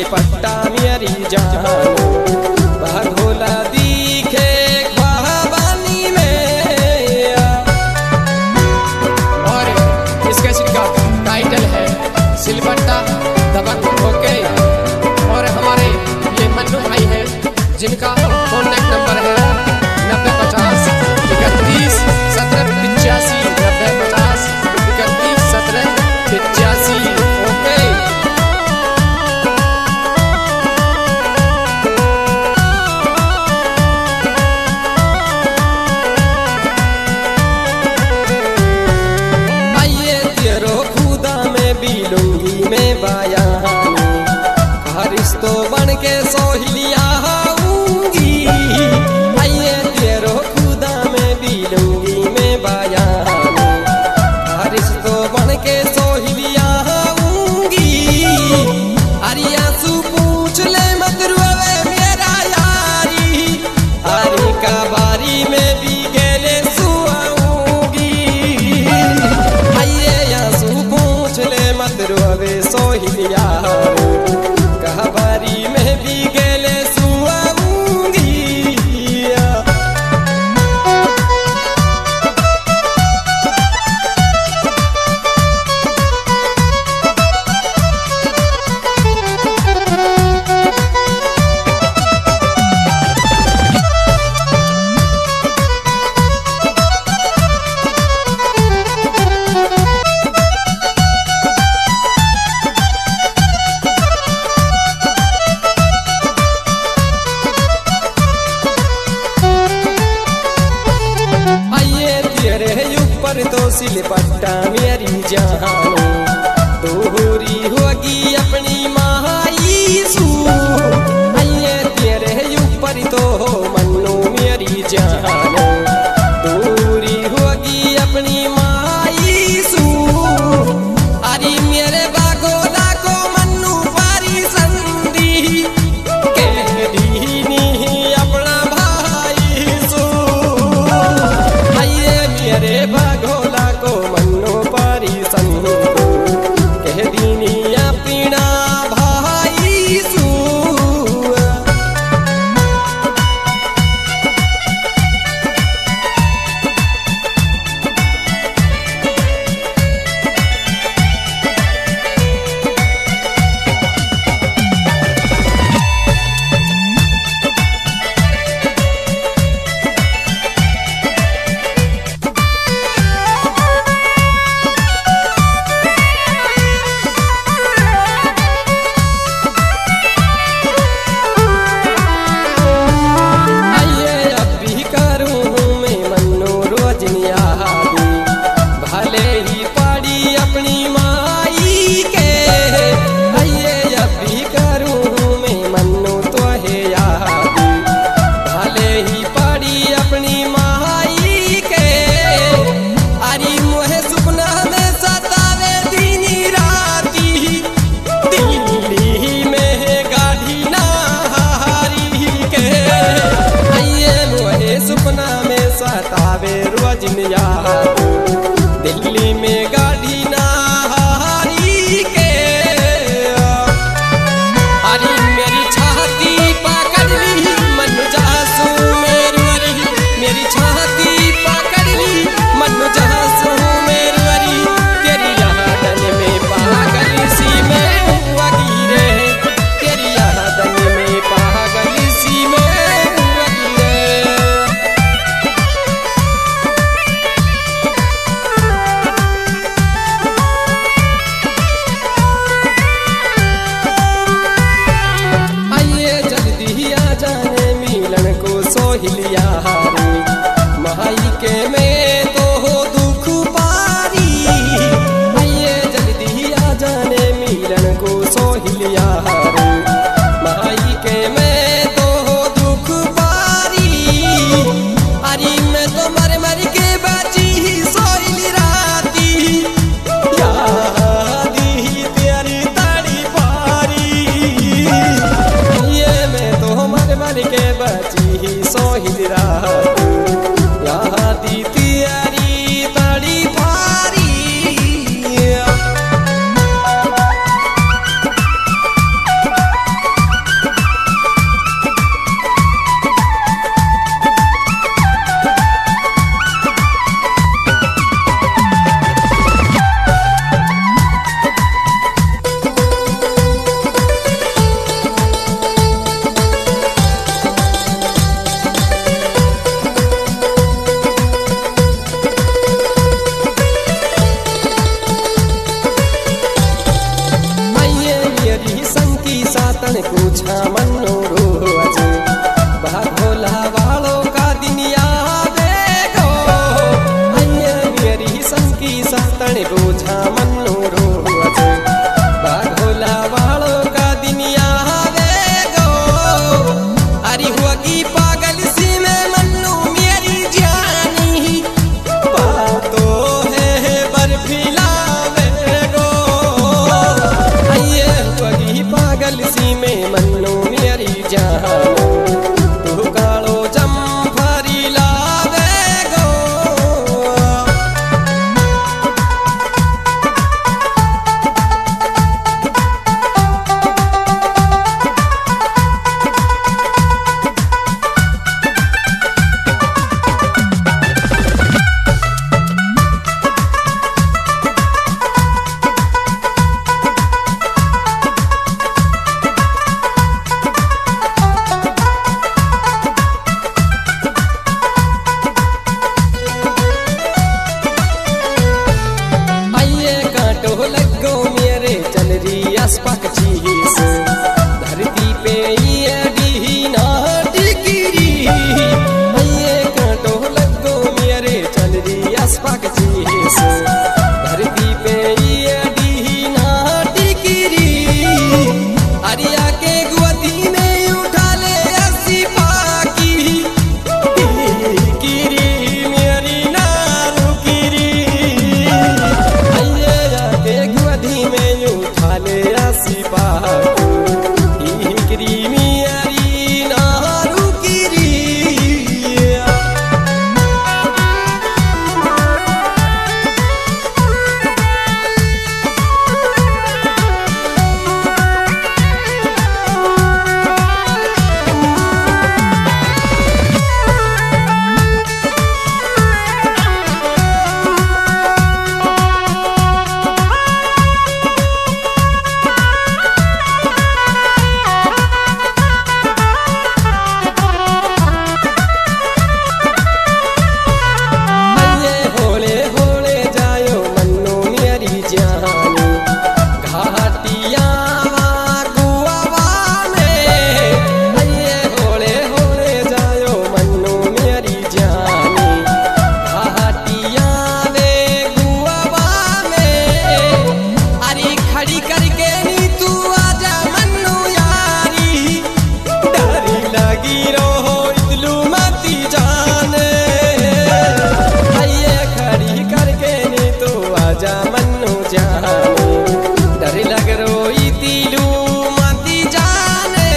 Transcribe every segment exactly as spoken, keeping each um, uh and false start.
सिलपट्टा मेरी जान बाघोला दिखे बाबानी में। और इस कैसेट का टाइटल है सिलपट्टा दबंग ओके। और हमारे ये मन्नू भाई हैं जिनका कॉन्टैक्ट नंबर है नब्बे पचास इकतीस सत्रह पिचासी नब्बे पचास इकतीस सत्रह पिचासी ओके। आइए तेरो खुदा में बिलूंगी में बाया रिश्तो बन के सोहलिया आऊंगी। आइए तेरो खुदा में बिलूंगी में बाया रिश्तो बन के सोहलिया आऊंगी। अरिया सू पूछ ले मत रुवे मेरा यारी आरी का बारी में भी गेले सुआऊंगी। आइए यासू पूछ ले मत रुवे सोहलिया बारी में भी गेले सुआऊंगी। ऊपर तो सिलपट्टा मेरी जान दोहरी होगी अपनी माई सू। आइए तेरे ऊपर तो मन्नू मेरी जान दोहरी होगी अपनी माई सू। अरे मेरे बागोला को मन्नू पारी संदी कह दी अपना भाई सू। आइए मेरे बागोला को मन्नो पारी संग कह दीनी पीण तन पूछा मन्नू रोज बा भोला वालों का दुनिया देखो आइए मेरी संकी तन पूछा मन्नू रोज बा भोला वालों का दुनिया देखो अरे हुआ की पागल सी में मन्नू मेरी जानी बातो है बर्फीला वेगो आइए हुआ की पागल सी में मन्नू मेरी जानी तू कालो जम्फरी लावेगो लगो मेरे चल रही आसपास चीज धरती पे ये दीना टिकरी ये कांटो लगो मेरे चल रही आसपास चीज धरती पे ये दीना टिकरी अरिया के गुआती में उठा ले ऐसी पाकी टिकरी मेरी नारू गिरी में उठा ले आसी बाकी मियारी नारू गिरी डर लग रोई तिलू मती जाने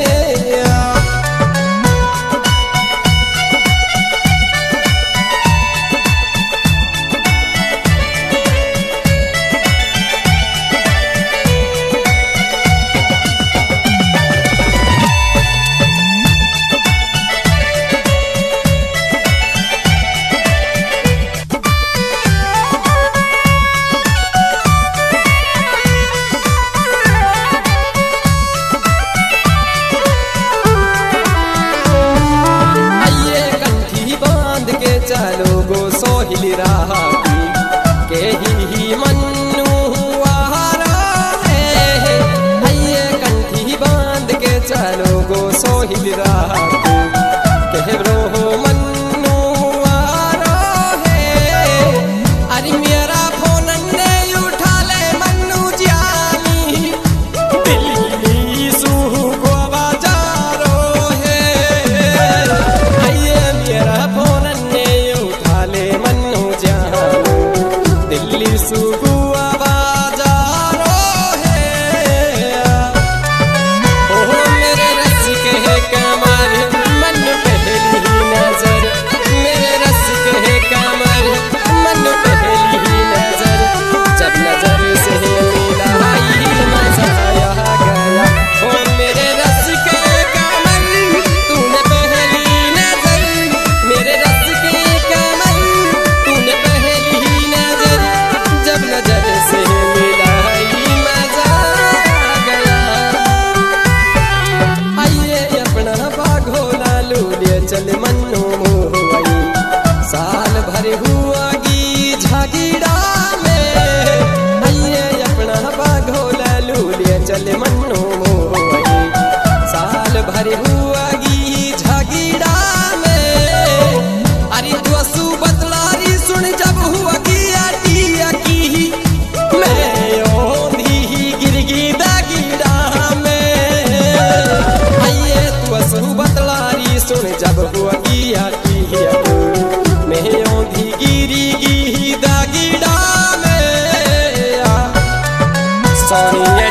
चलो गो सोहिल रहा के ही मन्नू आहारा है आइए कंठी बांध के चलो गो सोहिल रहा के रो मन्नू आहारा है अरे मेरा फोन ने उठा ले मन्नू जानी दिल्ली सूह को बाजारो है आइए मेरा फोन मन्नू जान दिल्ली सुबुआ बाजारो है ओ मेरे रसिक है कमारे सोनिया